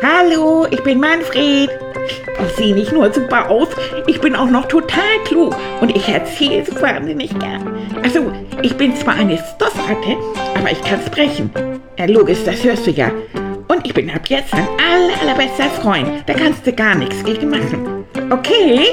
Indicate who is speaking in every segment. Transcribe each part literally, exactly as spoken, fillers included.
Speaker 1: Hallo, ich bin Manfred. Ich sehe nicht nur super aus, ich bin auch noch total klug und ich erzähle so wahnsinnig gern. Also, ich bin zwar eine Stoffratte, aber ich kann sprechen. Ja, logisch, das hörst du ja. Und ich bin ab jetzt dein aller, allerbester Freund. Da kannst du gar nichts gegen machen. Okay?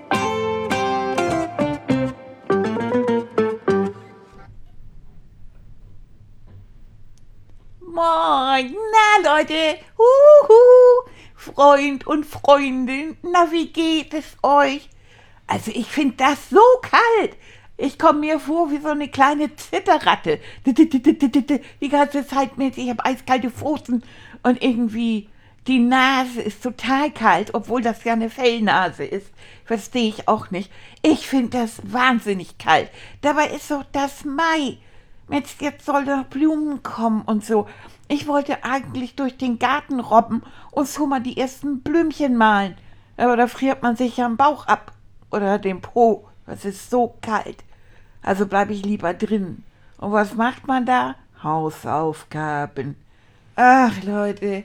Speaker 2: Moin, na Leute, huhu, Freund und Freundin, na wie geht es euch? Also ich finde das so kalt. Ich komme mir vor wie so eine kleine Zitterratte. Die ganze Zeit mit, ich habe eiskalte Pfoten und irgendwie die Nase ist total kalt, obwohl das ja eine Fellnase ist. Verstehe ich auch nicht. Ich finde das wahnsinnig kalt. Dabei ist doch das Mai. Mensch, jetzt soll doch Blumen kommen und so. Ich wollte eigentlich durch den Garten robben und so mal die ersten Blümchen malen. Aber da friert man sich ja am Bauch ab. Oder den Po. Das ist so kalt. Also bleibe ich lieber drin. Und was macht man da? Hausaufgaben. Ach, Leute.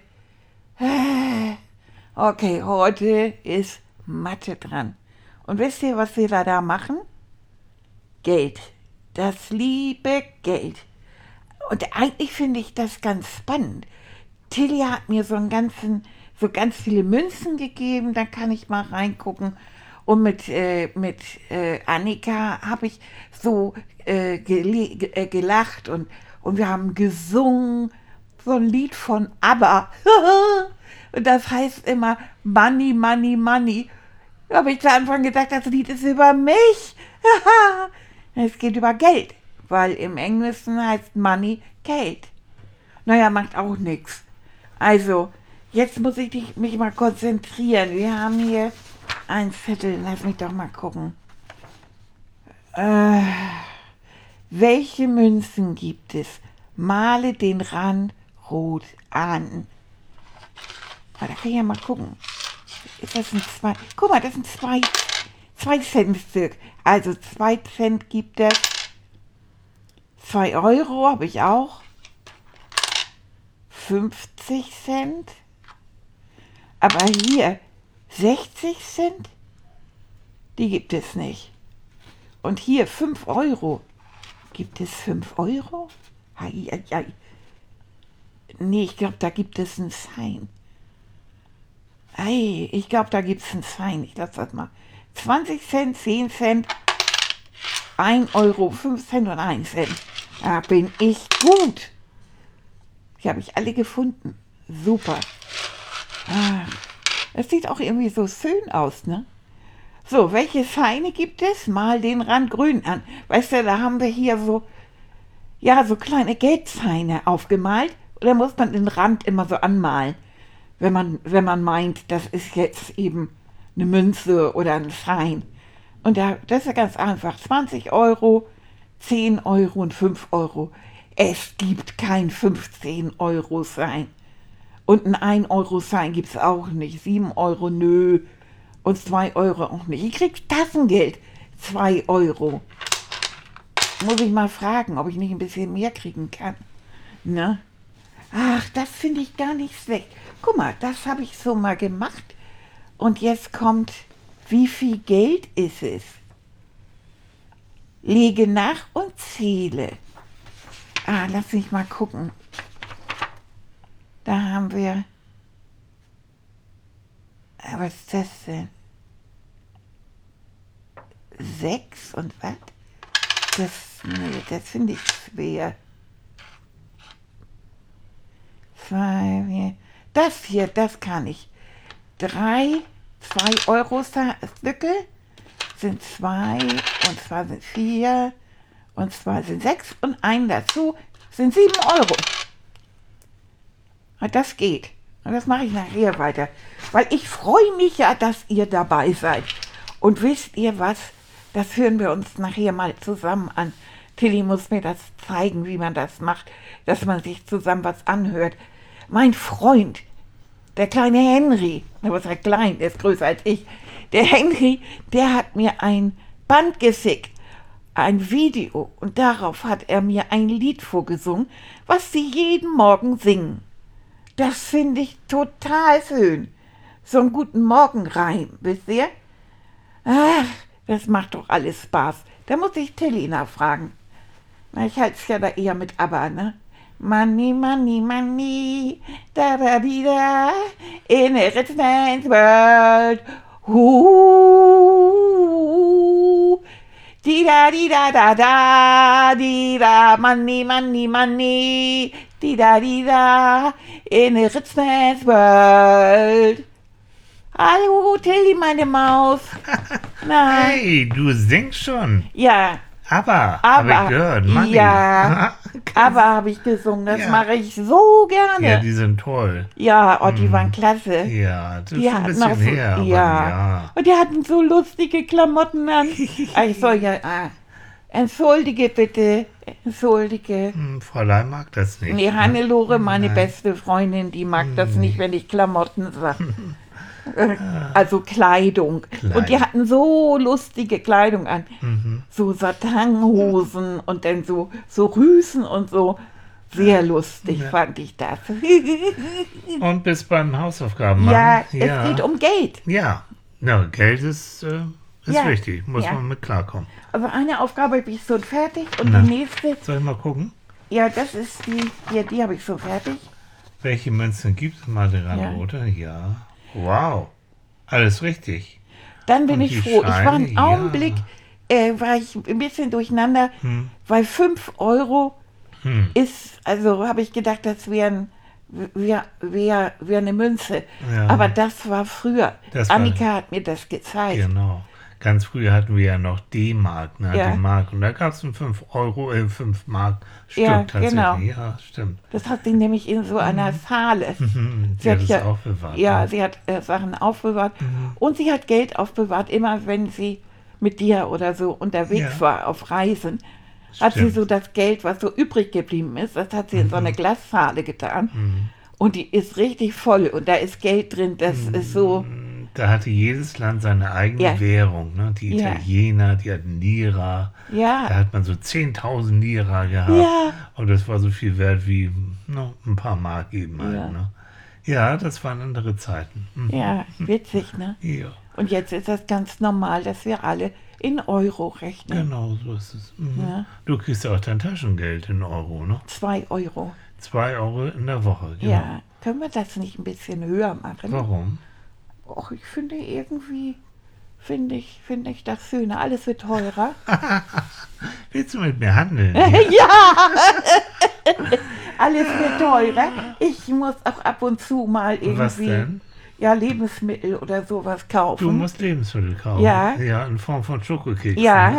Speaker 2: Okay, heute ist Mathe dran. Und wisst ihr, was wir da, da machen? Geld. Das liebe Geld. Und eigentlich finde ich das ganz spannend. Tilly hat mir so einen ganzen, so ganz viele Münzen gegeben, da kann ich mal reingucken. Und mit, äh, mit äh, Annika habe ich so äh, gele- äh, gelacht und, und wir haben gesungen, so ein Lied von ABBA. Und das heißt immer Money, Money, Money. Da habe ich zu Anfang gedacht, das Lied ist über mich. Es geht über Geld, weil im Englischen heißt Money Geld. Naja, macht auch nichts. Also, jetzt muss ich dich, mich mal konzentrieren. Wir haben hier einen Zettel, lass mich doch mal gucken. Äh, welche Münzen gibt es? Male den Rand rot an. Ah, da kann ich ja mal gucken. Ist das ein zwei? Guck mal, das sind zwei, zwei Cent Stück. Also zwei Cent gibt es. Zwei Euro habe ich auch. fünfzig Cent. Aber hier sechzig Cent, die gibt es nicht. Und hier fünf Euro. Gibt es fünf Euro? Hei, hei, hei. Nee, ich glaube, da gibt es einen Schein. Ei, ich glaube, da gibt es einen Schein. Ich lasse das mal. zwanzig Cent, zehn Cent, ein Euro, fünf Cent und ein Cent. Da bin ich gut. Die habe ich alle gefunden. Super. Ah, das sieht auch irgendwie so schön aus, ne? So, welche Scheine gibt es? Mal den Rand grün an. Weißt du, da haben wir hier so, ja, so kleine Geldscheine aufgemalt. Oder muss man den Rand immer so anmalen, wenn man, wenn man meint, das ist jetzt eben eine Münze oder ein Schein. Und da, das ist ja ganz einfach. zwanzig Euro, zehn Euro und fünf Euro. Es gibt kein fünfzehn Euro Schein. Und ein ein Euro Schein gibt es auch nicht. sieben Euro, nö. Und zwei Euro auch nicht. Ich krieg Taschengeld. zwei Euro. Muss ich mal fragen, ob ich nicht ein bisschen mehr kriegen kann. Ne? Ach, das finde ich gar nicht schlecht. Guck mal, das habe ich so mal gemacht. Und jetzt kommt, wie viel Geld ist es? Lege nach und zähle. Ah, lass mich mal gucken. Da haben wir... Ah, was ist das denn? Sechs und was? Das, nee, das finde ich schwer. Zwei, vier. Das hier, das kann ich. Drei, zwei Euro Stücke sind zwei und zwei sind vier und zwei sind sechs und ein dazu sind sieben Euro. Und das geht. Und das mache ich nachher weiter. Weil ich freue mich ja, dass ihr dabei seid. Und wisst ihr was? Das hören wir uns nachher mal zusammen an. Tilly muss mir das zeigen, wie man das macht, dass man sich zusammen was anhört. Mein Freund, der kleine Henry, der was er klein, der ist größer als ich, der Henry, der hat mir ein Band geschickt, ein Video, und darauf hat er mir ein Lied vorgesungen, was sie jeden Morgen singen. Das finde ich total schön. So einen guten Morgenreim, wisst ihr? Ach, das macht doch alles Spaß. Da muss ich Tilly nachfragen. Na, ich halte es ja da eher mit ABBA, ne? Money, money, money, da da di da, in a rich man's world. Ooh, di da di da da da, di da, money, money, money, di da di da, in a rich man's world. Hallo, Tilly, meine Maus. Na,
Speaker 3: Hey, du singst schon.
Speaker 2: ja.
Speaker 3: Aber,
Speaker 2: Aber,
Speaker 3: habe ich gehört. Money.
Speaker 2: ja, aber habe ich gesungen, das
Speaker 3: Ja.
Speaker 2: mache ich so gerne.
Speaker 3: Ja, die sind toll.
Speaker 2: Ja, oh, die waren klasse.
Speaker 3: Ja, das ist
Speaker 2: Die
Speaker 3: schon ein
Speaker 2: hatten
Speaker 3: bisschen
Speaker 2: auch so,
Speaker 3: her. Aber
Speaker 2: ja.
Speaker 3: ja.
Speaker 2: Und die hatten so lustige Klamotten an. Ah, ich soll ja, ah, entschuldige bitte, entschuldige.
Speaker 3: Hm, Fräulein mag das nicht.
Speaker 2: Nee, Hannelore, meine
Speaker 3: Nein.
Speaker 2: beste Freundin, die mag das nicht, wenn ich Klamotten sage. Also Kleidung. Und die
Speaker 3: Kleidung.
Speaker 2: hatten so lustige Kleidung an.
Speaker 3: Mhm.
Speaker 2: So Satanhosen und dann so, so Rüsen und so. Sehr lustig
Speaker 3: Ja.
Speaker 2: fand ich das.
Speaker 3: Und bis beim Hausaufgaben machen.
Speaker 2: Ja,
Speaker 3: ja.
Speaker 2: es geht um Geld.
Speaker 3: Ja, ja Geld ist, äh, ist
Speaker 2: Ja.
Speaker 3: wichtig. Muss
Speaker 2: Ja.
Speaker 3: man mit klarkommen.
Speaker 2: Also eine Aufgabe habe ich schon fertig und
Speaker 3: Na.
Speaker 2: die nächste,
Speaker 3: Soll ich mal gucken?
Speaker 2: ja, das ist die, hier, die habe ich schon fertig.
Speaker 3: Welche Münzen gibt es, Madeleine-Rote? Ja. Wow. Alles richtig.
Speaker 2: Dann bin
Speaker 3: Und
Speaker 2: ich
Speaker 3: die
Speaker 2: froh. Ich war
Speaker 3: Scheine,
Speaker 2: einen
Speaker 3: ja.
Speaker 2: Augenblick, äh, war ich ein bisschen durcheinander,
Speaker 3: Hm.
Speaker 2: weil fünf Euro
Speaker 3: Hm.
Speaker 2: ist, also habe ich gedacht, das wären wär, wär, wär eine Münze.
Speaker 3: Ja.
Speaker 2: Aber das war früher.
Speaker 3: Das war-
Speaker 2: Annika hat mir das gezeigt.
Speaker 3: Genau. Ganz früher hatten wir ja noch D-Mark, ne?
Speaker 2: Ja.
Speaker 3: Die Mark. Und da gab es ein fünf Euro, äh, fünf Mark Stück
Speaker 2: Ja,
Speaker 3: tatsächlich.
Speaker 2: genau.
Speaker 3: Ja, stimmt.
Speaker 2: Das hat sie nämlich in so einer Schale.
Speaker 3: Mhm. Sie hat es aufbewahrt.
Speaker 2: Ja,
Speaker 3: ne?
Speaker 2: sie hat äh, Sachen aufbewahrt.
Speaker 3: Mhm.
Speaker 2: Und sie hat Geld aufbewahrt, immer wenn sie mit dir oder so unterwegs
Speaker 3: Ja.
Speaker 2: war, auf Reisen. Hat sie
Speaker 3: Stimmt.
Speaker 2: so das Geld, was so übrig geblieben ist, das hat sie in so eine Glasschale getan.
Speaker 3: Mhm.
Speaker 2: Und die ist richtig voll und da ist Geld drin, das ist so,
Speaker 3: Da hatte jedes Land seine eigene
Speaker 2: Ja.
Speaker 3: Währung. Ne? Die
Speaker 2: Ja.
Speaker 3: Italiener, die hatten Lira. Da
Speaker 2: ja,
Speaker 3: hat man so zehntausend Lira gehabt.
Speaker 2: Ja.
Speaker 3: Und das war so viel wert wie no, ein paar Mark eben halt.
Speaker 2: Ja.
Speaker 3: Ne? Ja, das waren andere Zeiten. Mhm.
Speaker 2: ja, witzig, ne?
Speaker 3: Ja,
Speaker 2: Und jetzt ist das ganz normal, dass wir alle in Euro rechnen.
Speaker 3: genau so ist es. Mhm.
Speaker 2: Ja.
Speaker 3: Du kriegst ja auch dein Taschengeld in Euro, ne?
Speaker 2: Zwei Euro.
Speaker 3: Zwei Euro in der Woche, genau.
Speaker 2: Ja, können wir das nicht ein bisschen höher machen?
Speaker 3: Warum?
Speaker 2: Och, ich finde irgendwie, finde ich, finde ich das schöner. Alles wird teurer.
Speaker 3: Willst du mit mir handeln?
Speaker 2: Ja! Alles wird teurer. Ich muss auch ab und zu mal irgendwie
Speaker 3: Was denn?
Speaker 2: ja, Lebensmittel oder sowas kaufen.
Speaker 3: Du musst Lebensmittel kaufen.
Speaker 2: Ja.
Speaker 3: Ja, in Form von Schokokeksen.
Speaker 2: Ja.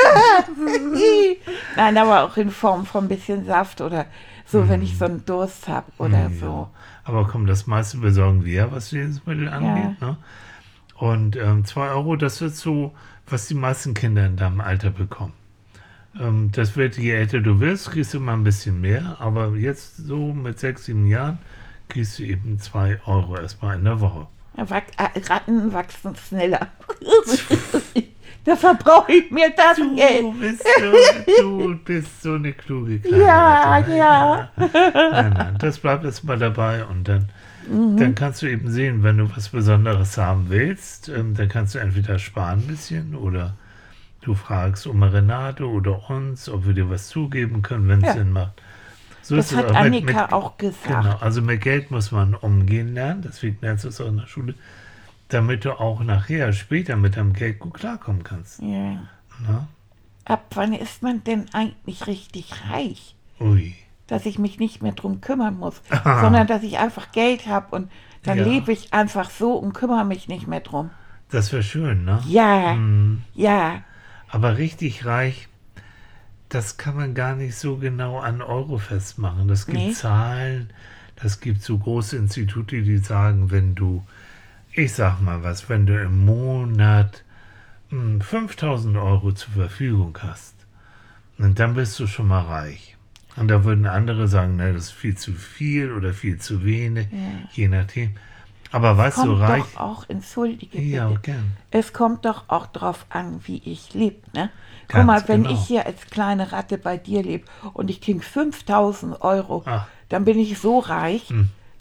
Speaker 2: Nein, aber auch in Form von ein bisschen Saft oder so, wenn ich so einen Durst habe oder
Speaker 3: Hm,
Speaker 2: so.
Speaker 3: ja. Aber komm, das meiste besorgen wir, was Lebensmittel angeht. Ne? Und ähm, zwei Euro, das wird so, was die meisten Kinder in deinem Alter bekommen. Ähm, das wird, je älter du wirst, kriegst du immer ein bisschen mehr. Aber jetzt so mit sechs, sieben Jahren kriegst du eben zwei Euro erstmal in der Woche.
Speaker 2: Ja, Wach- äh, Ratten wachsen schneller. Da verbrauche ich mir das
Speaker 3: Du
Speaker 2: Geld.
Speaker 3: bist so, du bist so eine kluge Kleine.
Speaker 2: Ja,
Speaker 3: Alter.
Speaker 2: ja.
Speaker 3: Nein, nein, das bleibt erstmal dabei und dann,
Speaker 2: Mhm.
Speaker 3: dann kannst du eben sehen, wenn du was Besonderes haben willst, ähm, dann kannst du entweder sparen ein bisschen oder du fragst Oma Renate oder uns, ob wir dir was zugeben können, wenn es
Speaker 2: Ja.
Speaker 3: Sinn macht. So
Speaker 2: Das
Speaker 3: ist es
Speaker 2: hat
Speaker 3: auch mit-
Speaker 2: Annika
Speaker 3: mit,
Speaker 2: auch gesagt.
Speaker 3: Genau, also mit Geld muss man umgehen lernen, deswegen lernst du es auch in der Schule, damit du auch nachher, später mit deinem Geld gut klarkommen kannst.
Speaker 2: Ja.
Speaker 3: Na?
Speaker 2: Ab wann ist man denn eigentlich richtig reich?
Speaker 3: Ui.
Speaker 2: Dass ich mich nicht mehr drum kümmern muss,
Speaker 3: Aha.
Speaker 2: sondern dass ich einfach Geld habe und dann
Speaker 3: Ja.
Speaker 2: lebe ich einfach so und kümmere mich nicht mehr drum.
Speaker 3: Das wäre schön, ne?
Speaker 2: Ja,
Speaker 3: Hm.
Speaker 2: ja,
Speaker 3: Aber richtig reich, das kann man gar nicht so genau an Euro festmachen. Das gibt
Speaker 2: Nee.
Speaker 3: Zahlen, das gibt so große Institute, die sagen, wenn du, ich sag mal was, wenn du im Monat hm, fünftausend Euro zur Verfügung hast, und dann bist du schon mal reich. Und da würden andere sagen, ne, das ist viel zu viel oder viel zu wenig, je nachdem. Aber weißt du,
Speaker 2: kommt
Speaker 3: reich...
Speaker 2: doch auch, entschuldige
Speaker 3: Ja,
Speaker 2: bitte,
Speaker 3: gern.
Speaker 2: es kommt doch auch drauf an, wie ich lebe, ne? Guck
Speaker 3: Ganz
Speaker 2: mal, wenn
Speaker 3: genau.
Speaker 2: ich hier als kleine Ratte bei dir lebe und ich kriege fünftausend Euro,
Speaker 3: Ach.
Speaker 2: dann bin ich so reich,
Speaker 3: Hm.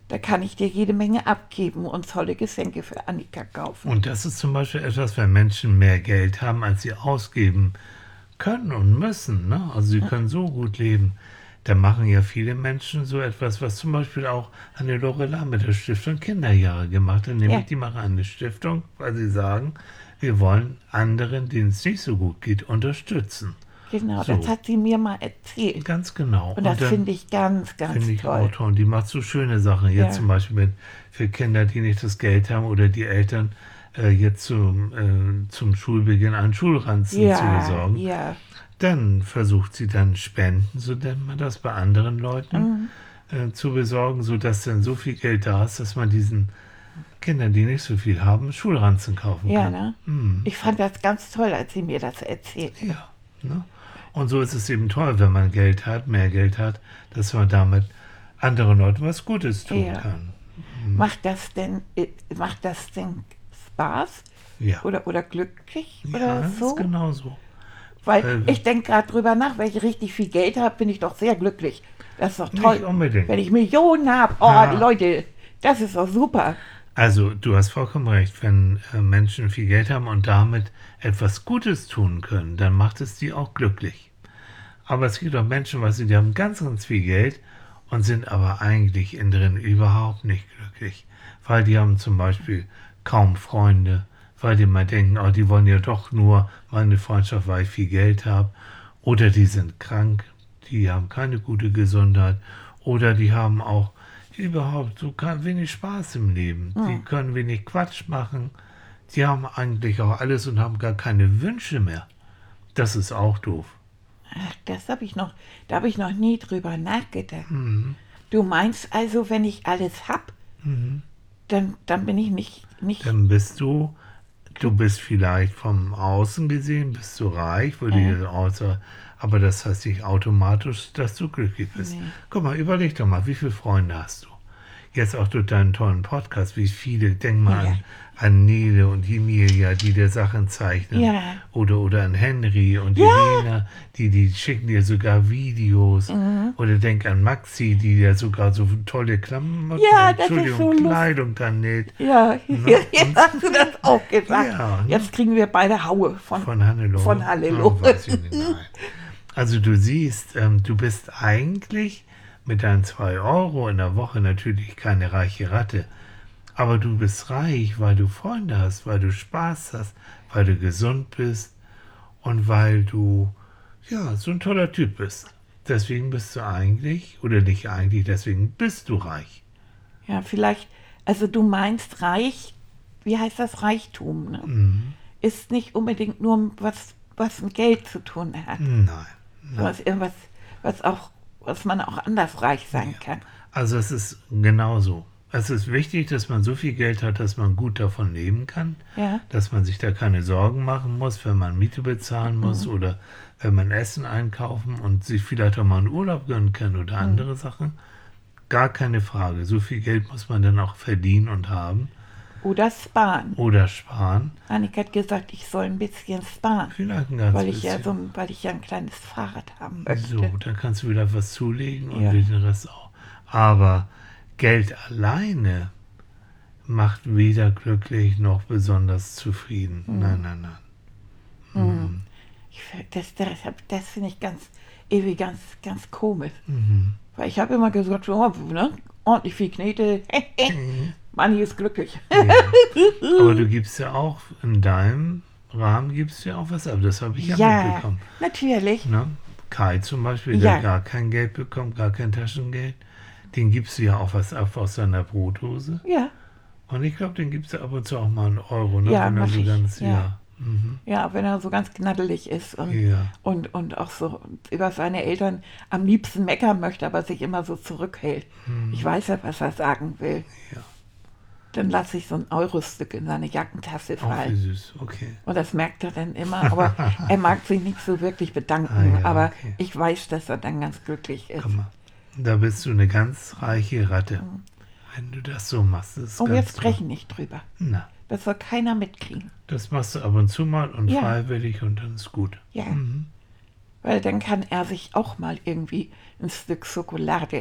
Speaker 2: Da kann ich dir jede Menge abgeben und tolle Geschenke für Annika kaufen.
Speaker 3: Und das ist zum Beispiel etwas, wenn Menschen mehr Geld haben, als sie ausgeben können und müssen. Ne? Also sie können so gut leben. Da machen ja viele Menschen so etwas, was zum Beispiel auch eine Lorelei mit der Stiftung Kinderjahre gemacht hat. Nämlich
Speaker 2: Ja.
Speaker 3: die machen eine Stiftung, weil sie sagen, wir wollen anderen, denen es nicht so gut geht, unterstützen.
Speaker 2: Genau,
Speaker 3: So.
Speaker 2: das hat sie mir mal erzählt.
Speaker 3: Ganz genau.
Speaker 2: Und das
Speaker 3: dann
Speaker 2: finde ich ganz, ganz
Speaker 3: finde ich
Speaker 2: toll.
Speaker 3: auch toll. Und die macht so schöne Sachen. Jetzt
Speaker 2: Ja.
Speaker 3: zum Beispiel mit, für Kinder, die nicht das Geld haben oder die Eltern äh, jetzt zum, äh, zum Schulbeginn einen Schulranzen zu
Speaker 2: Ja,
Speaker 3: besorgen.
Speaker 2: ja,
Speaker 3: Dann versucht sie dann Spenden, so nennt man das, bei anderen Leuten
Speaker 2: Mhm.
Speaker 3: äh, zu besorgen, sodass dann so viel Geld da ist, dass man diesen Kindern, die nicht so viel haben, Schulranzen kaufen
Speaker 2: ja,
Speaker 3: kann.
Speaker 2: ne?
Speaker 3: Mhm.
Speaker 2: Ich fand das ganz toll, als sie mir das erzählt.
Speaker 3: Ja. Ne? Und so ist es eben toll, wenn man Geld hat, mehr Geld hat, dass man damit anderen Leuten was Gutes tun
Speaker 2: Ja.
Speaker 3: kann.
Speaker 2: Macht das denn, äh, macht das denn Spaß
Speaker 3: Ja.
Speaker 2: oder, oder glücklich
Speaker 3: ja,
Speaker 2: oder
Speaker 3: das
Speaker 2: so?
Speaker 3: ist genau so.
Speaker 2: Weil
Speaker 3: Äh,
Speaker 2: ich denke gerade drüber nach, wenn ich richtig viel Geld habe, bin ich doch sehr glücklich. Das ist doch
Speaker 3: Nicht
Speaker 2: toll.
Speaker 3: unbedingt.
Speaker 2: Wenn ich Millionen habe, oh
Speaker 3: Ja.
Speaker 2: Leute, das ist doch super.
Speaker 3: Also, du hast vollkommen recht, wenn äh, Menschen viel Geld haben und damit etwas Gutes tun können, dann macht es die auch glücklich. Aber es gibt auch Menschen, weißt du, die haben ganz, ganz viel Geld und sind aber eigentlich innen drin überhaupt nicht glücklich. Weil die haben zum Beispiel kaum Freunde, weil die mal denken, oh, die wollen ja doch nur meine Freundschaft, weil ich viel Geld habe. Oder die sind krank, die haben keine gute Gesundheit. Oder die haben auch überhaupt so kein, wenig Spaß im Leben. Die können wenig Quatsch machen. Die haben eigentlich auch alles und haben gar keine Wünsche mehr. Das ist auch doof.
Speaker 2: Ach, das habe ich noch, da habe ich noch nie drüber nachgedacht.
Speaker 3: Mhm.
Speaker 2: Du meinst also, wenn ich alles hab,
Speaker 3: Mhm.
Speaker 2: dann, dann bin ich nicht, nicht
Speaker 3: Dann bist du, du bist vielleicht vom Außen gesehen, bist du reich, wo
Speaker 2: Ja.
Speaker 3: du außer, aber das heißt nicht automatisch, dass du glücklich bist.
Speaker 2: Nee.
Speaker 3: Guck mal, überleg doch mal, wie viele Freunde hast du? Jetzt auch durch deinen tollen Podcast, wie viele, denk mal
Speaker 2: Ja.
Speaker 3: an, an Nele und Emilia, die dir Sachen zeichnen.
Speaker 2: Ja.
Speaker 3: Oder, oder an Henry und
Speaker 2: Ja.
Speaker 3: Elena, die, die schicken dir sogar Videos.
Speaker 2: Mhm.
Speaker 3: Oder denk an Maxi, die dir sogar so tolle Klamotten,
Speaker 2: Ja, das ist
Speaker 3: Entschuldigung,
Speaker 2: so lustig.
Speaker 3: Kleidung dann näht.
Speaker 2: Ja,
Speaker 3: Ne?
Speaker 2: jetzt hast du das auch gesagt.
Speaker 3: Ja, ne?
Speaker 2: Jetzt kriegen wir beide Haue von.
Speaker 3: Von Hannelore.
Speaker 2: Von Hannelore.
Speaker 3: Oh, weiß ich nicht, nein. Also du siehst, ähm, du bist eigentlich mit deinen zwei Euro in der Woche natürlich keine reiche Ratte. Aber du bist reich, weil du Freunde hast, weil du Spaß hast, weil du gesund bist und weil du, ja, so ein toller Typ bist. Deswegen bist du eigentlich, oder nicht eigentlich, deswegen bist du reich.
Speaker 2: Ja, vielleicht, also du meinst reich, wie heißt das Reichtum? Ne?
Speaker 3: Mhm.
Speaker 2: Ist nicht unbedingt nur was, was mit Geld zu tun hat,
Speaker 3: Nein.
Speaker 2: sondern ist irgendwas, was auch, was man auch anders reich sein kann.
Speaker 3: Also es ist genauso. Es ist wichtig, dass man so viel Geld hat, dass man gut davon leben kann,
Speaker 2: Ja.
Speaker 3: dass man sich da keine Sorgen machen muss, wenn man Miete bezahlen muss oder wenn man Essen einkaufen und sich vielleicht auch mal einen Urlaub gönnen kann oder andere Sachen. Gar keine Frage. So viel Geld muss man dann auch verdienen und haben
Speaker 2: Oder sparen.
Speaker 3: oder sparen.
Speaker 2: Annika hat gesagt, ich soll ein bisschen sparen,
Speaker 3: Vielleicht ein ganz
Speaker 2: weil ich, ja
Speaker 3: bisschen.
Speaker 2: so, ein- weil ich ja ein kleines Fahrrad haben möchte.
Speaker 3: So, dann kannst du wieder was zulegen und
Speaker 2: Ja.
Speaker 3: den Rest auch. Aber Geld alleine macht weder glücklich noch besonders zufrieden.
Speaker 2: Mhm.
Speaker 3: Nein, nein, nein.
Speaker 2: Ich, f- das das, das finde ich ganz, irgendwie ganz, ganz komisch.
Speaker 3: Mhm.
Speaker 2: Weil ich habe immer gesagt, oh, ne, ordentlich viel Knete, Manni ist glücklich.
Speaker 3: Ja. Aber du gibst ja auch, in deinem Rahmen gibst du ja auch was ab. Das habe ich ja,
Speaker 2: Ja,
Speaker 3: mitbekommen.
Speaker 2: natürlich.
Speaker 3: Ne? Kai zum Beispiel,
Speaker 2: Ja.
Speaker 3: der gar kein Geld bekommt, gar kein Taschengeld, den gibst du ja auch was ab aus seiner Brotdose.
Speaker 2: Ja,
Speaker 3: Und ich glaube, den gibst du ab und zu auch mal einen Euro, ne?
Speaker 2: Ja,
Speaker 3: Wenn er
Speaker 2: mach
Speaker 3: so
Speaker 2: ich,
Speaker 3: ganz,
Speaker 2: ja.
Speaker 3: ja. Mhm.
Speaker 2: ja, wenn er so ganz knaddelig ist und,
Speaker 3: Ja.
Speaker 2: und, und auch so über seine Eltern am liebsten meckern möchte, aber sich immer so zurückhält. Ich weiß ja, was er sagen will.
Speaker 3: Hm. Ja.
Speaker 2: Dann lasse ich so ein Eurostück in seine Jackentasche
Speaker 3: Auch wie
Speaker 2: fallen.
Speaker 3: süß, okay.
Speaker 2: Und das merkt er dann immer, aber er mag sich nicht so wirklich bedanken.
Speaker 3: Ah, ja,
Speaker 2: aber
Speaker 3: okay.
Speaker 2: ich weiß, dass er dann ganz glücklich ist.
Speaker 3: Guck mal, da bist du eine ganz reiche Ratte. Wenn du das so machst, das ist
Speaker 2: Und wir
Speaker 3: ganz toll.
Speaker 2: sprechen nicht drüber.
Speaker 3: Na,
Speaker 2: Das soll keiner mitkriegen.
Speaker 3: das machst du ab und zu mal und
Speaker 2: Ja.
Speaker 3: freiwillig und dann ist gut.
Speaker 2: Ja.
Speaker 3: Mhm.
Speaker 2: Weil dann kann er sich auch mal irgendwie ein Stück Schokolade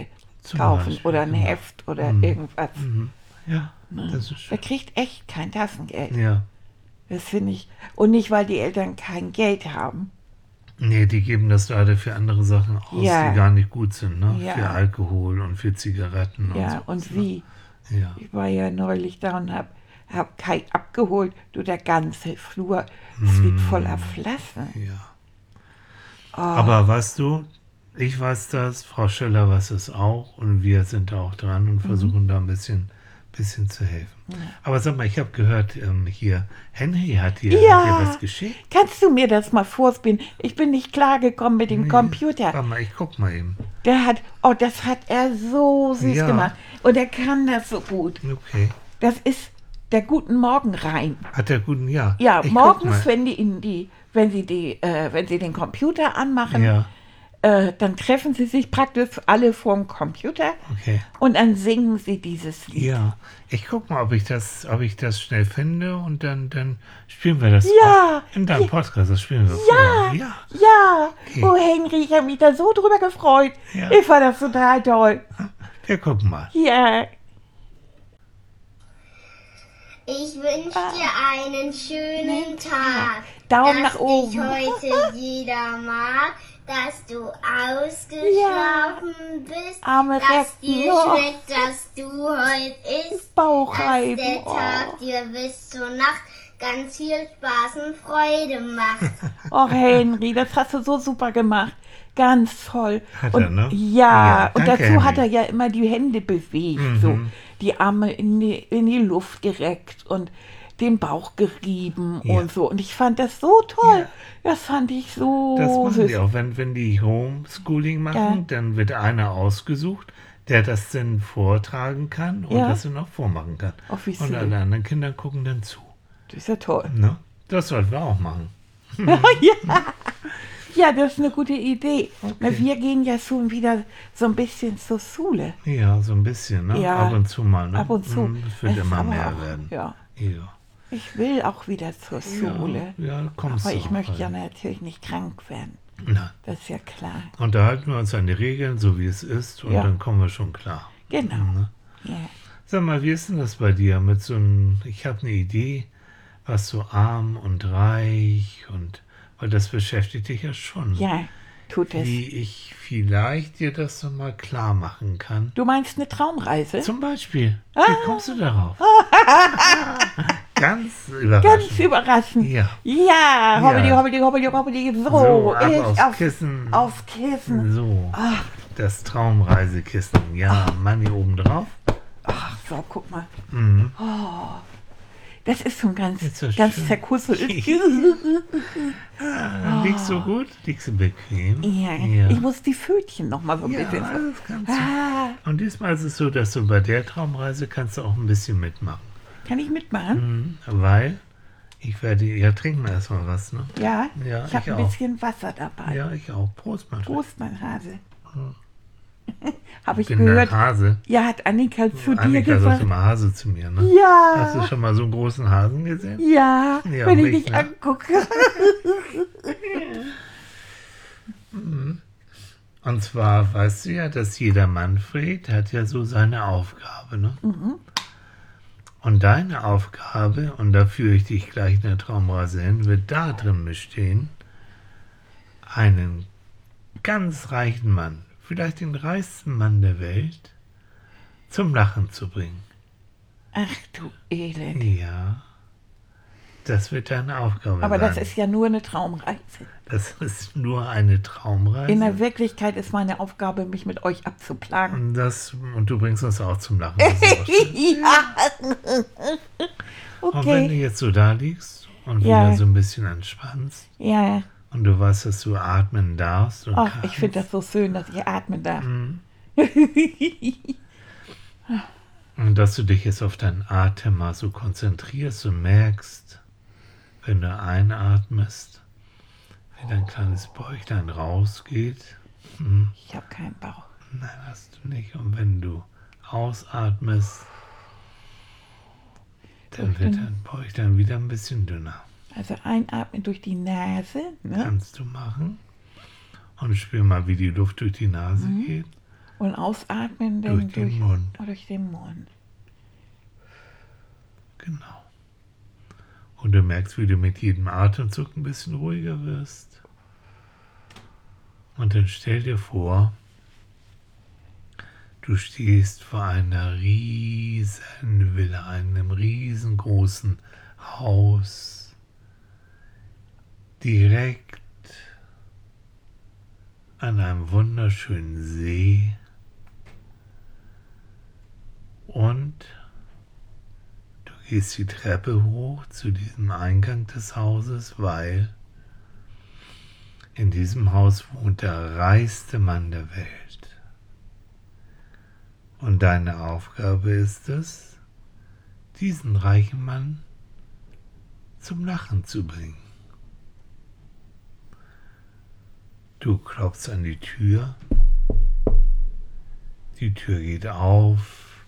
Speaker 3: Zum
Speaker 2: kaufen
Speaker 3: Beispiel,
Speaker 2: oder ein
Speaker 3: genau.
Speaker 2: Heft oder
Speaker 3: Mhm.
Speaker 2: irgendwas.
Speaker 3: Mhm. Ja, das ist
Speaker 2: Der
Speaker 3: schön.
Speaker 2: kriegt echt kein Taschengeld.
Speaker 3: Ja.
Speaker 2: Das finde ich. Und nicht, weil die Eltern kein Geld haben.
Speaker 3: Nee, die geben das leider für andere Sachen aus,
Speaker 2: Ja.
Speaker 3: die gar nicht gut sind, ne?
Speaker 2: Ja.
Speaker 3: Für Alkohol und für Zigaretten und
Speaker 2: Ja,
Speaker 3: so.
Speaker 2: und wie?
Speaker 3: Ja.
Speaker 2: Ich war ja neulich da und hab, hab Kai abgeholt. Du, der ganze Flur steht voller Flaschen.
Speaker 3: Ja.
Speaker 2: Oh,
Speaker 3: Aber weißt du, ich weiß das, Frau Schöller weiß es auch und wir sind da auch dran und versuchen da ein bisschen, bisschen zu helfen. Aber sag mal, ich habe gehört, ähm, hier, Henry hat dir,
Speaker 2: Ja.
Speaker 3: hat dir was geschickt.
Speaker 2: kannst du mir das mal vorspielen? Ich bin nicht klargekommen mit dem Computer.
Speaker 3: Warte mal, ich guck mal eben.
Speaker 2: Der hat, oh, das hat er so süß
Speaker 3: Ja.
Speaker 2: gemacht. Und er kann das so gut.
Speaker 3: Okay.
Speaker 2: Das ist der Guten Morgen Reim.
Speaker 3: Hat er guten, ja.
Speaker 2: Ja,
Speaker 3: Ich guck
Speaker 2: morgens,
Speaker 3: mal.
Speaker 2: wenn die, in die, wenn sie die, äh, wenn sie den Computer anmachen,
Speaker 3: Ja,
Speaker 2: äh, dann treffen sie sich praktisch alle vorm Computer
Speaker 3: okay.
Speaker 2: und dann singen sie dieses Lied.
Speaker 3: Ja, ich guck mal, ob ich das, ob ich das schnell finde und dann, dann spielen wir das
Speaker 2: Ja.
Speaker 3: auch in deinem Podcast. Das spielen wir
Speaker 2: Ja.
Speaker 3: vor. Ja,
Speaker 2: Ja,
Speaker 3: Okay.
Speaker 2: oh Henry, ich habe mich da so drüber gefreut.
Speaker 3: Ja.
Speaker 2: Ich fand das total toll.
Speaker 3: wir gucken mal.
Speaker 2: Ja,
Speaker 4: Ich wünsche dir einen schönen Tag.
Speaker 2: Daumen
Speaker 4: dass
Speaker 2: nach oben.
Speaker 4: dich heute jeder mag, dass du ausgeschlafen bist,
Speaker 2: Arme
Speaker 4: dass dir
Speaker 2: Recken. Oh.
Speaker 4: schmeckt, dass du heute isst,
Speaker 2: Bauchreiben.
Speaker 4: dass der Tag
Speaker 2: Oh.
Speaker 4: dir bis zur Nacht ganz viel Spaß und Freude macht.
Speaker 2: Oh Henry, das hast du so super gemacht. Ganz toll.
Speaker 3: Hat
Speaker 2: und,
Speaker 3: er, ne?
Speaker 2: Ja,
Speaker 3: Ja,
Speaker 2: und
Speaker 3: danke,
Speaker 2: dazu hat er
Speaker 3: Henry.
Speaker 2: ja immer die Hände bewegt,
Speaker 3: Mhm.
Speaker 2: so die Arme in die, in die Luft gereckt und den Bauch gerieben
Speaker 3: Ja.
Speaker 2: und so. Und ich fand das so toll.
Speaker 3: Ja.
Speaker 2: Das fand ich so
Speaker 3: Das machen
Speaker 2: süß.
Speaker 3: die auch. Wenn, wenn die Homeschooling machen,
Speaker 2: Ja.
Speaker 3: dann wird einer ausgesucht, der das dann vortragen kann und
Speaker 2: Ja.
Speaker 3: das dann auch vormachen kann.
Speaker 2: Ach, wie
Speaker 3: Und
Speaker 2: süß.
Speaker 3: alle anderen Kinder gucken dann zu.
Speaker 2: Das ist ja toll.
Speaker 3: Ne? Das sollten wir auch machen.
Speaker 2: ja. ja, das ist eine gute Idee. Na,
Speaker 3: Okay.
Speaker 2: wir gehen ja schon wieder so ein bisschen zur Schule.
Speaker 3: Ja, so ein bisschen, ne?
Speaker 2: Ja,
Speaker 3: Ab und zu mal, ne?
Speaker 2: Ab und zu.
Speaker 3: Mhm, Das wird
Speaker 2: Es ist
Speaker 3: immer
Speaker 2: aber
Speaker 3: mehr
Speaker 2: auch,
Speaker 3: werden.
Speaker 2: Ja.
Speaker 3: Ja.
Speaker 2: Ich will auch wieder zur Schule.
Speaker 3: Ja, ja kommst
Speaker 2: Aber
Speaker 3: du
Speaker 2: ich
Speaker 3: auch
Speaker 2: möchte
Speaker 3: bald.
Speaker 2: ja natürlich nicht krank werden.
Speaker 3: Nein.
Speaker 2: Das ist ja klar.
Speaker 3: Und da halten wir uns an die Regeln, so wie es ist, und
Speaker 2: Ja.
Speaker 3: dann kommen wir schon klar.
Speaker 2: Genau.
Speaker 3: Ne?
Speaker 2: Ja.
Speaker 3: Sag mal, wie ist denn das bei dir mit so einem, ich habe eine Idee, was so arm und reich und, weil das beschäftigt dich ja schon.
Speaker 2: Ja, tut es.
Speaker 3: Wie ich vielleicht dir das so mal klar machen kann.
Speaker 2: Du meinst eine Traumreise?
Speaker 3: Zum Beispiel,
Speaker 2: Ah.
Speaker 3: wie kommst du darauf? Ganz überraschend.
Speaker 2: Ganz überraschend.
Speaker 3: Ja.
Speaker 2: Ja, hobbeli,
Speaker 3: Ja.
Speaker 2: hobbeli, hobbeli, hobbeli. So,
Speaker 3: So, ab
Speaker 2: ich
Speaker 3: aufs
Speaker 2: auf,
Speaker 3: Kissen.
Speaker 2: aufs Kissen.
Speaker 3: So,
Speaker 2: Ach,
Speaker 3: das Traumreisekissen. Ja, Manni oben drauf.
Speaker 2: ach, so, guck mal.
Speaker 3: Mhm.
Speaker 2: Das ist schon ganz,
Speaker 3: Ist so
Speaker 2: ganz
Speaker 3: schön.
Speaker 2: zerkusselt.
Speaker 3: Ah, liegst du gut? Liegst du bequem?
Speaker 2: ja,
Speaker 3: Ja.
Speaker 2: ich muss die Pfötchen noch mal so ein
Speaker 3: Ja,
Speaker 2: bisschen.
Speaker 3: das kannst du.
Speaker 2: Ah,
Speaker 3: Und diesmal ist es so, dass du bei der Traumreise kannst du auch ein bisschen mitmachen.
Speaker 2: kann ich mitmachen?
Speaker 3: Mhm. Weil ich werde, ja, trinken wir erstmal was, ne?
Speaker 2: Ja,
Speaker 3: Ja,
Speaker 2: ich habe
Speaker 3: ich
Speaker 2: ein
Speaker 3: auch.
Speaker 2: bisschen Wasser dabei.
Speaker 3: Ja, ich auch. Prost, Mann.
Speaker 2: Prost, mein Hase. habe ich
Speaker 3: Ich bin
Speaker 2: gehört.
Speaker 3: der Hase.
Speaker 2: Ja, hat Annika zu dir
Speaker 3: Annika sagt
Speaker 2: gesagt.
Speaker 3: immer Hase zu mir, ne?
Speaker 2: Ja.
Speaker 3: Hast du schon mal so einen großen Hasen gesehen?
Speaker 2: Ja,
Speaker 3: Ja,
Speaker 2: wenn ich
Speaker 3: mich,
Speaker 2: dich
Speaker 3: ne?
Speaker 2: angucke.
Speaker 3: Und zwar weißt du ja, dass jeder Manfred hat ja so seine Aufgabe, ne?
Speaker 2: Mhm.
Speaker 3: Und deine Aufgabe, und da führe ich dich gleich in der Traumreise hin, wird da drin bestehen, einen ganz reichen Mann, vielleicht den reichsten Mann der Welt, zum Lachen zu bringen.
Speaker 2: Ach du Elend.
Speaker 3: Ja, das wird deine Aufgabe
Speaker 2: Aber
Speaker 3: sein.
Speaker 2: das ist ja nur eine Traumreise.
Speaker 3: das ist nur eine Traumreise.
Speaker 2: In der Wirklichkeit ist meine Aufgabe, mich mit euch abzuplagen.
Speaker 3: und, das, und du bringst uns auch zum Lachen. Das ist auch schön.
Speaker 2: ja.
Speaker 3: Und wenn du
Speaker 2: Okay.
Speaker 3: jetzt so da liegst und
Speaker 2: Ja.
Speaker 3: wieder so ein bisschen entspannst
Speaker 2: Ja.
Speaker 3: und du weißt, dass du atmen darfst und
Speaker 2: Ach,
Speaker 3: kannst,
Speaker 2: ich finde das so schön, dass ich atmen darf.
Speaker 3: Mhm. und dass du dich jetzt auf deinen Atem mal so konzentrierst und merkst, wenn du einatmest, wenn dein kleines Bäuchlein rausgeht. Mhm.
Speaker 2: Ich habe keinen Bauch.
Speaker 3: Nein, hast du nicht. Und wenn du ausatmest, dann wird dein Bäuchlein wieder ein bisschen dünner.
Speaker 2: Also einatmen durch die Nase. Ne?
Speaker 3: Kannst du machen. Und spür mal, wie die Luft durch die Nase geht.
Speaker 2: Und ausatmen
Speaker 3: durch
Speaker 2: dann
Speaker 3: den
Speaker 2: durch,
Speaker 3: Mund.
Speaker 2: durch den Mund.
Speaker 3: Genau. Und du merkst, wie du mit jedem Atemzug ein bisschen ruhiger wirst. Und dann stell dir vor, du stehst vor einer riesen Villa, einem riesengroßen Haus, direkt an einem wunderschönen See. Und du gehst die Treppe hoch zu diesem Eingang des Hauses, weil in diesem Haus wohnt der reichste Mann der Welt. Und deine Aufgabe ist es, diesen reichen Mann zum Lachen zu bringen. Du klopfst an die Tür, die Tür geht auf,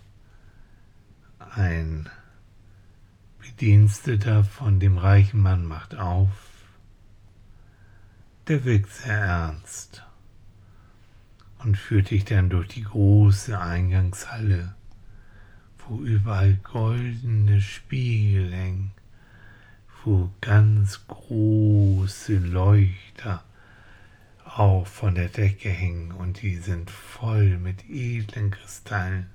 Speaker 3: ein Bediensteter von dem reichen Mann macht auf, der wirkt sehr ernst und führt dich dann durch die große Eingangshalle, wo überall goldene Spiegel hängen, wo ganz große Leuchter auch von der Decke hängen und die sind voll mit edlen Kristallen.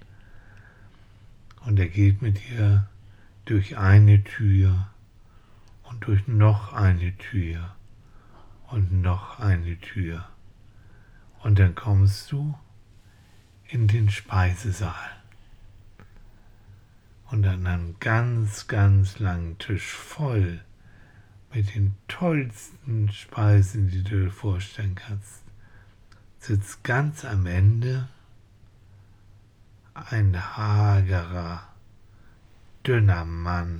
Speaker 3: Und er geht mit dir durch eine Tür und durch noch eine Tür und noch eine Tür. Und dann kommst du in den Speisesaal. Und an einem ganz, ganz langen Tisch voll mit den tollsten Speisen, die du dir vorstellen kannst, sitzt ganz am Ende ein hagerer, dünner Mann,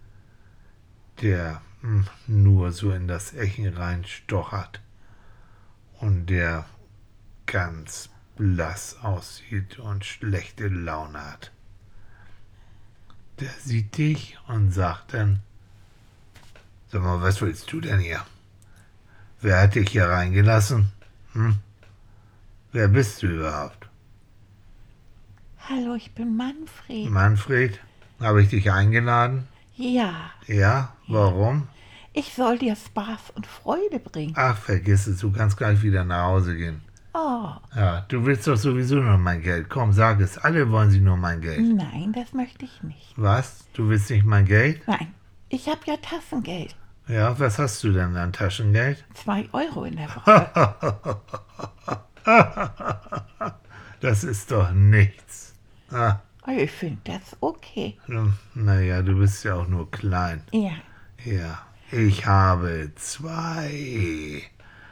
Speaker 3: der mh, nur so in das Echen reinstochert und der ganz blass aussieht und schlechte Laune hat. Der sieht dich und sagt dann: Sag mal, was willst du denn hier? Wer hat dich hier reingelassen? Hm? Wer bist du überhaupt?
Speaker 2: Hallo, ich bin Manfred.
Speaker 3: Manfred? Habe ich dich eingeladen?
Speaker 2: Ja,
Speaker 3: Ja? Warum?
Speaker 2: ich soll dir Spaß und Freude bringen.
Speaker 3: Ach, vergiss es, du kannst gleich wieder nach Hause gehen.
Speaker 2: Oh,
Speaker 3: Ja, du willst doch sowieso nur mein Geld. Komm, sag es. Alle wollen sie nur mein Geld.
Speaker 2: nein, das möchte ich nicht.
Speaker 3: Was? Du willst nicht mein Geld?
Speaker 2: Nein, ich habe ja Tassengeld.
Speaker 3: Ja, was hast du denn an Taschengeld?
Speaker 2: Zwei Euro in der Woche.
Speaker 3: Das ist doch nichts. Ah,
Speaker 2: Oh, ich finde das okay.
Speaker 3: naja, du bist ja auch nur klein.
Speaker 2: Ja,
Speaker 3: Ja, ich habe zwei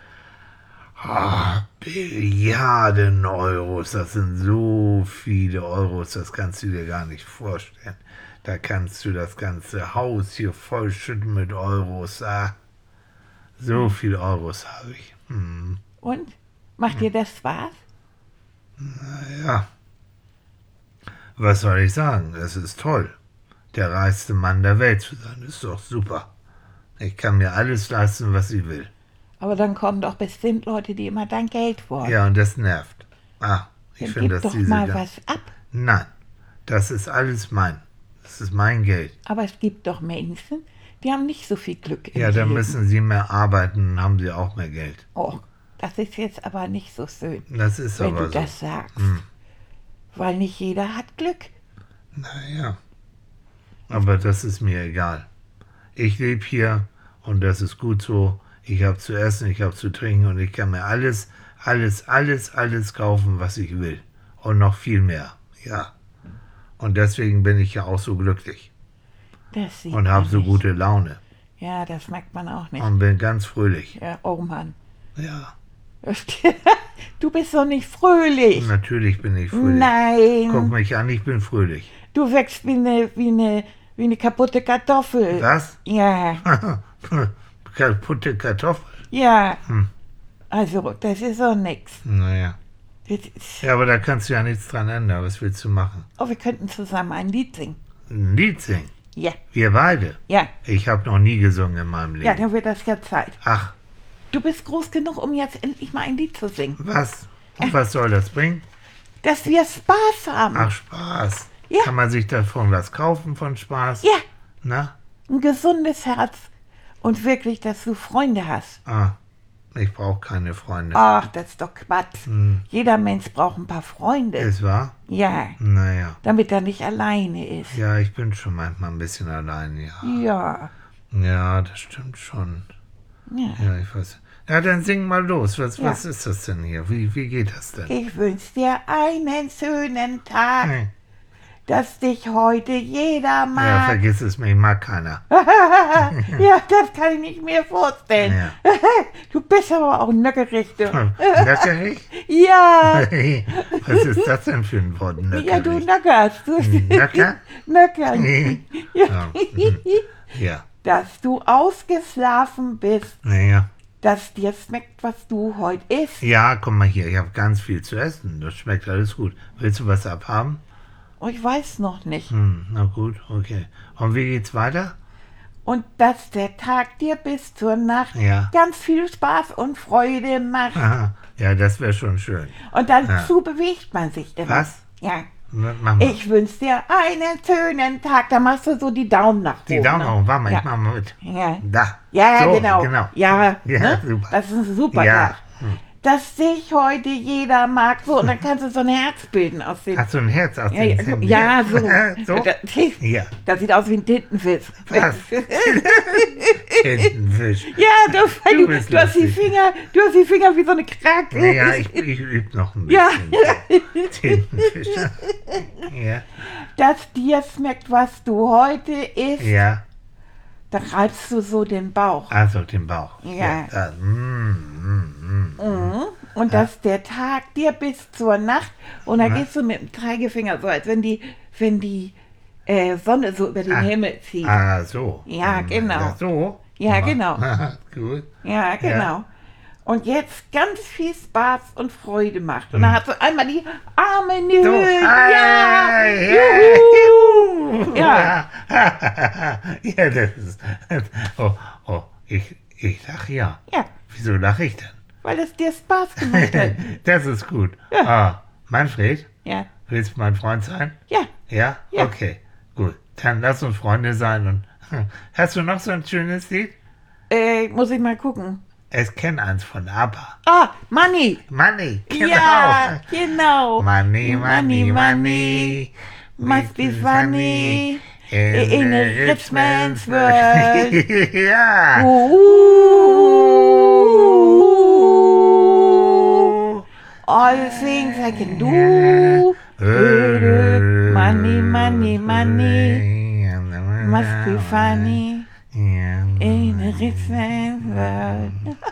Speaker 3: ah, Billiarden Euros. Das sind so viele Euros, das kannst du dir gar nicht vorstellen. Da kannst du das ganze Haus hier vollschütten mit Euros. Ah, so viele Euros habe ich. Hm.
Speaker 2: und? Macht dir das Spaß?
Speaker 3: Ja. Was soll ich sagen? Es ist toll. Der reichste Mann der Welt zu sein, ist doch super. Ich kann mir alles leisten, was ich will.
Speaker 2: Aber dann kommen doch bestimmt Leute, die immer dein Geld wollen.
Speaker 3: Ja, und das nervt. Ah, ich
Speaker 2: Dann
Speaker 3: finde,
Speaker 2: gib
Speaker 3: dass
Speaker 2: doch
Speaker 3: diese...
Speaker 2: mal
Speaker 3: gan-
Speaker 2: was ab.
Speaker 3: Nein, das ist alles mein. Das ist mein Geld.
Speaker 2: Aber es gibt doch Menschen, die haben nicht so viel Glück im
Speaker 3: Ja, dann
Speaker 2: Leben.
Speaker 3: müssen sie mehr arbeiten, dann haben sie auch mehr Geld.
Speaker 2: Oh, das ist jetzt aber nicht so schön,
Speaker 3: Das ist
Speaker 2: wenn
Speaker 3: aber
Speaker 2: du
Speaker 3: so.
Speaker 2: das sagst.
Speaker 3: Hm.
Speaker 2: Weil nicht jeder hat Glück.
Speaker 3: Naja. Aber das ist mir egal. Ich lebe hier und das ist gut so. Ich habe zu essen, ich habe zu trinken und ich kann mir alles, alles, alles, alles kaufen, was ich will. Und noch viel mehr. Ja. Und deswegen bin ich ja auch so glücklich
Speaker 2: Das sieht
Speaker 3: und
Speaker 2: man
Speaker 3: habe so
Speaker 2: nicht.
Speaker 3: gute Laune
Speaker 2: Ja, das merkt man auch nicht.
Speaker 3: und bin ganz fröhlich.
Speaker 2: Ja, oh Mann.
Speaker 3: Ja,
Speaker 2: Du bist doch nicht fröhlich.
Speaker 3: natürlich bin ich fröhlich. Guck
Speaker 2: Nein.
Speaker 3: mich an, ich bin fröhlich.
Speaker 2: Du wächst wie eine, wie eine, wie eine kaputte Kartoffel.
Speaker 3: Was?
Speaker 2: Ja,
Speaker 3: Kaputte Kartoffel?
Speaker 2: ja.
Speaker 3: Hm.
Speaker 2: Also, das ist doch nix.
Speaker 3: Naja.
Speaker 2: Das ist,
Speaker 3: Ja, aber da kannst du ja nichts dran ändern. Was willst du machen?
Speaker 2: oh, wir könnten zusammen ein Lied singen.
Speaker 3: Ein Lied singen?
Speaker 2: Ja,
Speaker 3: Wir beide?
Speaker 2: ja.
Speaker 3: Ich habe noch nie gesungen in meinem Leben.
Speaker 2: Ja, dann wird das ja Zeit.
Speaker 3: Ach,
Speaker 2: Du bist groß genug, um jetzt endlich mal ein Lied zu singen.
Speaker 3: was? Und was soll das bringen?
Speaker 2: dass wir Spaß haben.
Speaker 3: Ach, Spaß.
Speaker 2: Ja.
Speaker 3: Kann man sich davon was kaufen von Spaß?
Speaker 2: Ja,
Speaker 3: Na?
Speaker 2: ein gesundes Herz und wirklich, dass du Freunde hast.
Speaker 3: Ah, ich brauche keine Freunde.
Speaker 2: Ach, das ist doch Quatsch.
Speaker 3: Hm.
Speaker 2: Jeder Mensch braucht ein paar Freunde.
Speaker 3: Ist wahr?
Speaker 2: Ja,
Speaker 3: Naja.
Speaker 2: damit er nicht alleine ist.
Speaker 3: Ja, ich bin schon manchmal ein bisschen allein, ja.
Speaker 2: Ja,
Speaker 3: Ja, das stimmt schon.
Speaker 2: ja.
Speaker 3: Ja, ich weiß. Ja, dann sing mal los. Was,
Speaker 2: Ja.
Speaker 3: was ist das denn hier? Wie, wie geht das denn?
Speaker 2: Ich wünsch dir einen schönen Tag,
Speaker 3: Hm.
Speaker 2: dass dich heute jeder
Speaker 3: Ja,
Speaker 2: mag.
Speaker 3: vergiss es mir, mag keiner.
Speaker 2: Ja, das kann ich nicht mehr vorstellen.
Speaker 3: Ja.
Speaker 2: Du bist aber auch nöckerig, du.
Speaker 3: Nöckerig?
Speaker 2: Ja,
Speaker 3: Was ist das denn für ein Wort,
Speaker 2: ja, du
Speaker 3: nöckerig?
Speaker 2: nöckerst. Du.
Speaker 3: Nöcker?
Speaker 2: Nöcker.
Speaker 3: Ja. mhm. Ja,
Speaker 2: Dass du ausgeschlafen bist,
Speaker 3: naja.
Speaker 2: dass dir schmeckt, was du heute isst.
Speaker 3: Ja, komm mal hier, ich habe ganz viel zu essen. Das schmeckt alles gut. Willst du was abhaben?
Speaker 2: Oh, ich weiß noch nicht.
Speaker 3: Hm, na gut, okay. Und wie geht's weiter?
Speaker 2: Und dass der Tag dir bis zur Nacht
Speaker 3: Ja.
Speaker 2: ganz viel Spaß und Freude macht.
Speaker 3: Aha. Ja, das wäre schon schön.
Speaker 2: Und dazu
Speaker 3: Ja.
Speaker 2: bewegt man sich immer.
Speaker 3: Was?
Speaker 2: Ja.
Speaker 3: Na, Mach mal.
Speaker 2: Ich wünsche dir einen schönen Tag. Da machst du so die Daumen nach oben.
Speaker 3: Die Daumen
Speaker 2: ne?
Speaker 3: hoch, warte mal,
Speaker 2: Ja.
Speaker 3: ich mach mal mit.
Speaker 2: Ja,
Speaker 3: Da.
Speaker 2: ja
Speaker 3: so,
Speaker 2: genau.
Speaker 3: genau.
Speaker 2: Ja,
Speaker 3: Ja,
Speaker 2: ne?
Speaker 3: super.
Speaker 2: Das ist ein super
Speaker 3: Ja.
Speaker 2: Tag. Dass sich heute jeder mag. So, und dann kannst du so ein Herz bilden aus dem.
Speaker 3: Hast du ein Herz aus
Speaker 2: Ja,
Speaker 3: dem
Speaker 2: ja,
Speaker 3: Sinn?
Speaker 2: ja, so.
Speaker 3: so?
Speaker 2: Das,
Speaker 3: Ja.
Speaker 2: das sieht aus wie ein Tintenfisch.
Speaker 3: Was? Tintenfisch.
Speaker 2: Ja, du,
Speaker 3: Du
Speaker 2: du,
Speaker 3: bist
Speaker 2: du hast die
Speaker 3: lustig.
Speaker 2: Finger, du hast die Finger wie so eine Krake.
Speaker 3: Ja, ich, ich übe noch ein
Speaker 2: Ja.
Speaker 3: bisschen. Tintenfisch. Ja.
Speaker 2: Dass dir schmeckt, was du heute isst,
Speaker 3: Ja.
Speaker 2: da reibst du so den Bauch.
Speaker 3: Also den Bauch.
Speaker 2: Ja.
Speaker 3: Da. Mm, mm, mm.
Speaker 2: Mhm. Und dass der Tag dir bis zur Nacht, und dann
Speaker 3: Ja.
Speaker 2: gehst du mit dem Zeigefinger so, als wenn die, wenn die äh, Sonne so über den
Speaker 3: Ah.
Speaker 2: Himmel zieht.
Speaker 3: Ah, so.
Speaker 2: Ja,
Speaker 3: Mm,
Speaker 2: genau.
Speaker 3: Ja, so.
Speaker 2: Ja, genau.
Speaker 3: Gut.
Speaker 2: Ja, genau. Und jetzt ganz viel Spaß und Freude macht. Und dann hast du einmal die Arme in die
Speaker 3: Mhm. So.
Speaker 2: Höhe. Ja!
Speaker 3: Hey,
Speaker 2: Juhu!
Speaker 3: hey.
Speaker 2: Ja.
Speaker 3: Ja, das ist. Oh, oh, ich, ich lach ja.
Speaker 2: Ja,
Speaker 3: Wieso lache ich denn?
Speaker 2: weil es dir Spaß gemacht hat.
Speaker 3: Das ist gut.
Speaker 2: Ja.
Speaker 3: Ah, Manfred,
Speaker 2: Ja,
Speaker 3: willst du mein Freund sein?
Speaker 2: ja.
Speaker 3: Ja?
Speaker 2: Ja.
Speaker 3: Okay, gut. Dann lass uns Freunde sein. Und hast du noch so ein schönes Lied?
Speaker 2: Äh, muss ich mal gucken.
Speaker 3: Ich kenne eins von ABBA.
Speaker 2: Ah, Money.
Speaker 3: Money, genau.
Speaker 2: Ja, genau.
Speaker 3: Money, money, money.
Speaker 2: Must be funny.
Speaker 3: In,
Speaker 2: In a rich man's world.
Speaker 3: Ja.
Speaker 2: Ooh, all the things I can do. Money, money, money. Must be funny. In a rich man's world.